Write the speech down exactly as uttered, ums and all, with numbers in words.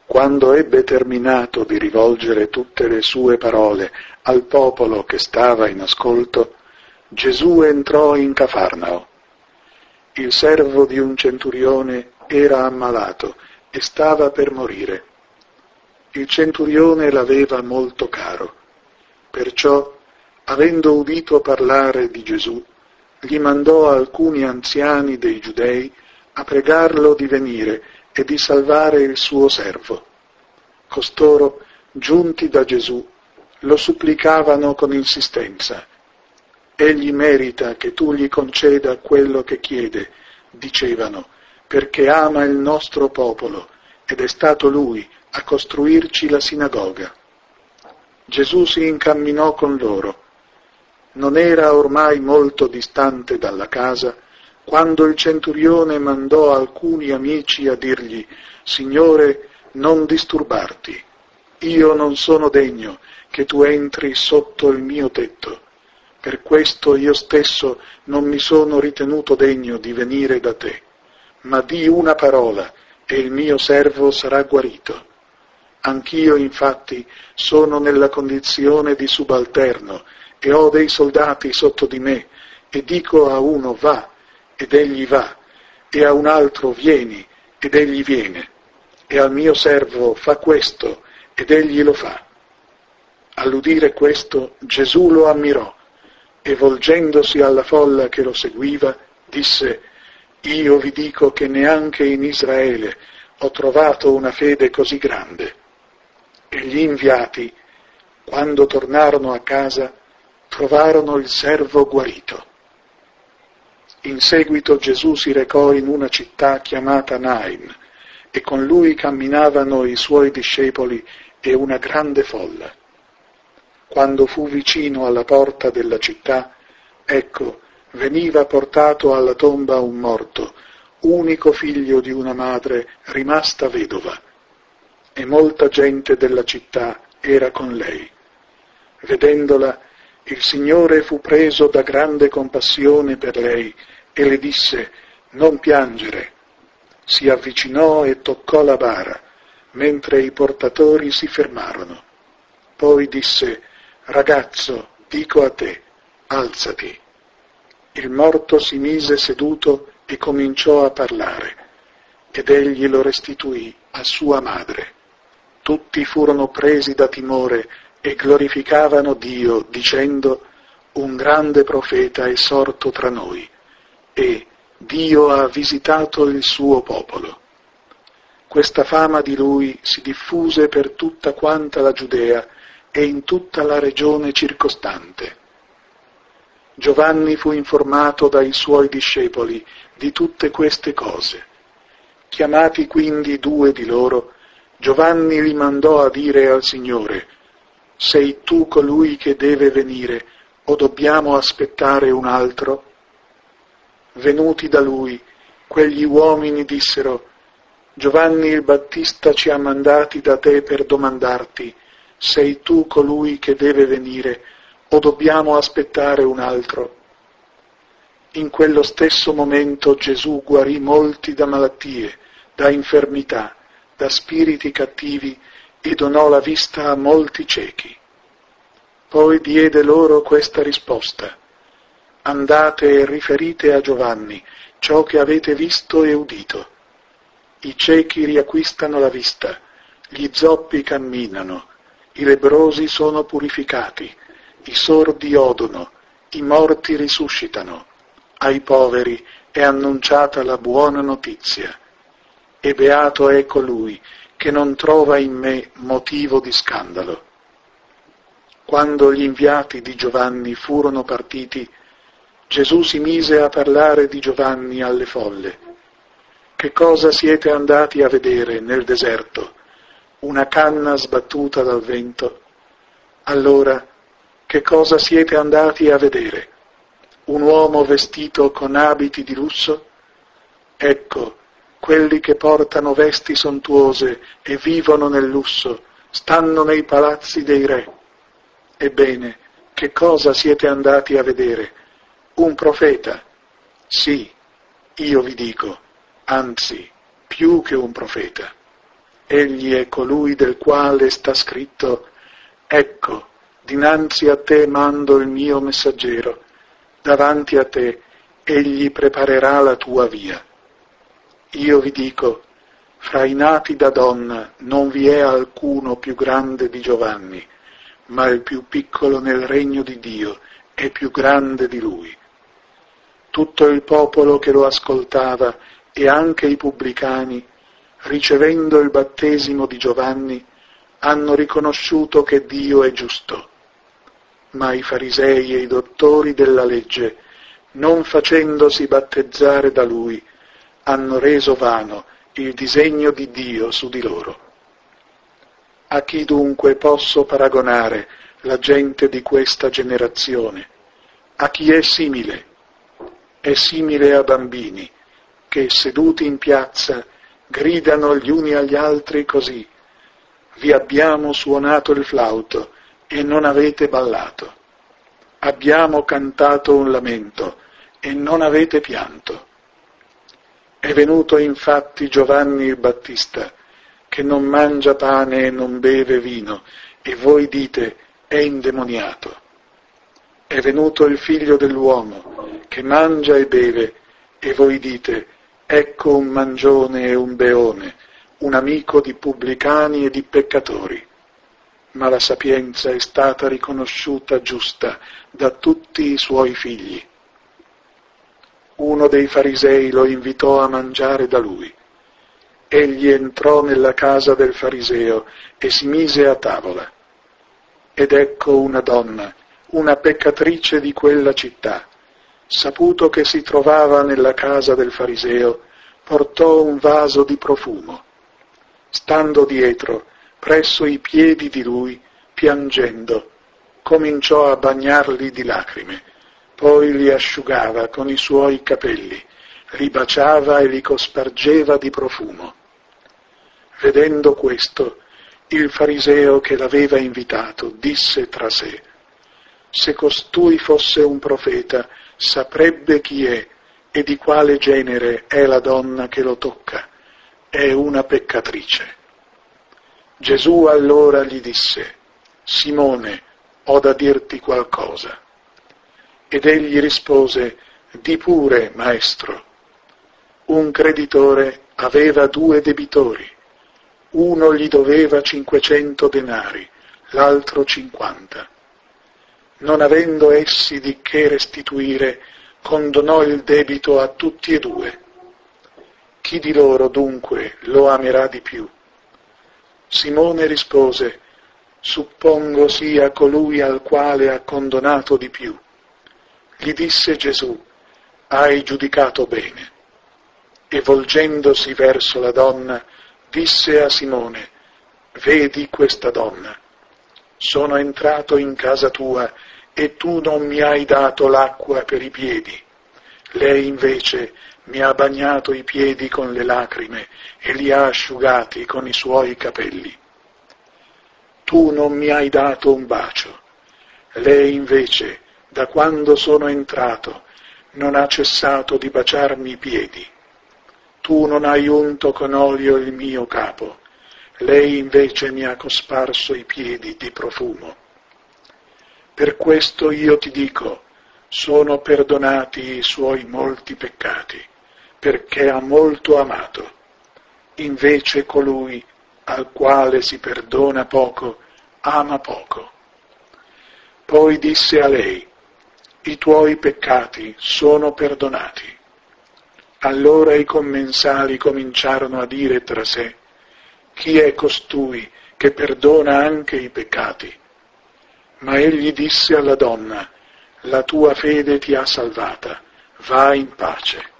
Quando ebbe terminato di rivolgere tutte le sue parole al popolo che stava in ascolto, Gesù entrò in Cafarnao. Il servo di un centurione era ammalato e stava per morire. Il centurione l'aveva molto caro, perciò, avendo udito parlare di Gesù, gli mandò alcuni anziani dei Giudei a pregarlo di venire e di salvare il suo servo. Costoro, giunti da Gesù, lo supplicavano con insistenza. Egli merita che tu gli conceda quello che chiede, dicevano, perché ama il nostro popolo ed è stato lui a costruirci la sinagoga. Gesù si incamminò con loro. Non era ormai molto distante dalla casa quando il centurione mandò alcuni amici a dirgli: Signore, non disturbarti, io non sono degno che tu entri sotto il mio tetto. Per questo io stesso non mi sono ritenuto degno di venire da te, ma di una parola e il mio servo sarà guarito. Anch'io infatti sono nella condizione di subalterno e ho dei soldati sotto di me e dico a uno va ed egli va, e a un altro vieni ed egli viene, e al mio servo fa questo ed egli lo fa. All'udire questo Gesù lo ammirò e volgendosi alla folla che lo seguiva disse: Io vi dico che neanche in Israele ho trovato una fede così grande. E gli inviati, quando tornarono a casa, trovarono il servo guarito. In seguito Gesù si recò in una città chiamata Nain, e con lui camminavano i suoi discepoli e una grande folla. Quando fu vicino alla porta della città, ecco, veniva portato alla tomba un morto, unico figlio di una madre rimasta vedova, e molta gente della città era con lei. Vedendola, il Signore fu preso da grande compassione per lei e le disse: Non piangere. Si avvicinò e toccò la bara, mentre i portatori si fermarono. Poi disse: Ragazzo, dico a te, alzati. Il morto si mise seduto e cominciò a parlare, ed egli lo restituì a sua madre. Tutti furono presi da timore e glorificavano Dio, dicendo: Un grande profeta è sorto tra noi, e Dio ha visitato il suo popolo. Questa fama di lui si diffuse per tutta quanta la Giudea e in tutta la regione circostante. Giovanni fu informato dai suoi discepoli di tutte queste cose. Chiamati quindi due di loro, Giovanni li mandò a dire al Signore: Sei tu colui che deve venire, o dobbiamo aspettare un altro? Venuti da lui, quegli uomini dissero: Giovanni il Battista ci ha mandati da te per domandarti: Sei tu colui che deve venire, o dobbiamo aspettare un altro? In quello stesso momento Gesù guarì molti da malattie, da infermità, da spiriti cattivi e donò la vista a molti ciechi. Poi diede loro questa risposta: Andate e riferite a Giovanni ciò che avete visto e udito. I ciechi riacquistano la vista, gli zoppi camminano, i lebbrosi sono purificati, i sordi odono, i morti risuscitano, ai poveri è annunciata la buona notizia. E beato è colui che non trova in me motivo di scandalo. Quando gli inviati di Giovanni furono partiti, Gesù si mise a parlare di Giovanni alle folle. Che cosa siete andati a vedere nel deserto? Una canna sbattuta dal vento? Allora, che cosa siete andati a vedere? Un uomo vestito con abiti di lusso? Ecco, quelli che portano vesti sontuose e vivono nel lusso, stanno nei palazzi dei re. Ebbene, che cosa siete andati a vedere? Un profeta? Sì, io vi dico, anzi, più che un profeta. egli è colui del quale sta scritto: ecco, dinanzi a te mando il mio messaggero, davanti a te egli preparerà la tua via. Io vi dico, fra i nati da donna non vi è alcuno più grande di Giovanni, ma il più piccolo nel regno di Dio è più grande di lui. Tutto il popolo che lo ascoltava e anche i pubblicani, ricevendo il battesimo di Giovanni, hanno riconosciuto che Dio è giusto. Ma i farisei e i dottori della legge, non facendosi battezzare da lui, hanno reso vano il disegno di Dio su di loro. A chi dunque posso paragonare la gente di questa generazione? A chi è simile? È simile a bambini che, seduti in piazza, gridano gli uni agli altri così: vi abbiamo suonato il flauto e non avete ballato. Abbiamo cantato un lamento e non avete pianto. È venuto infatti Giovanni il Battista, che non mangia pane e non beve vino, e voi dite: è indemoniato. È venuto il Figlio dell'uomo, che mangia e beve, e voi dite: ecco un mangione e un beone, un amico di pubblicani e di peccatori. Ma la sapienza è stata riconosciuta giusta da tutti i suoi figli. Uno dei farisei lo invitò a mangiare da lui. Egli entrò nella casa del fariseo e si mise a tavola. Ed ecco una donna, una peccatrice di quella città, saputo che si trovava nella casa del fariseo, portò un vaso di profumo. Stando dietro, presso i piedi di lui, piangendo, cominciò a bagnarli di lacrime, poi li asciugava con i suoi capelli, li baciava e li cospargeva di profumo. Vedendo questo, il fariseo che l'aveva invitato disse tra sé: se costui fosse un profeta, saprebbe chi è e di quale genere è la donna che lo tocca. È una peccatrice. Gesù allora gli disse: Simone, ho da dirti qualcosa. Ed egli rispose: di pure, maestro. Un creditore aveva due debitori. Uno gli doveva cinquecento denari, l'altro cinquanta. Non avendo essi di che restituire, condonò il debito a tutti e due. Chi di loro dunque lo amerà di più? Simone rispose: suppongo sia colui al quale ha condonato di più. Gli disse Gesù: hai giudicato bene. E volgendosi verso la donna, disse a Simone: vedi questa donna? Sono entrato in casa tua e tu non mi hai dato l'acqua per i piedi. Lei invece mi ha bagnato i piedi con le lacrime e li ha asciugati con i suoi capelli. Tu non mi hai dato un bacio. Lei invece, da quando sono entrato, non ha cessato di baciarmi i piedi. Tu non hai unto con olio il mio capo. Lei invece mi ha cosparso i piedi di profumo. Per questo io ti dico, sono perdonati i suoi molti peccati, perché ha molto amato. Invece colui al quale si perdona poco, ama poco. Poi disse a lei: i tuoi peccati sono perdonati. Allora i commensali cominciarono a dire tra sé: chi è costui che perdona anche i peccati? Ma egli disse alla donna: la tua fede ti ha salvata, va in pace.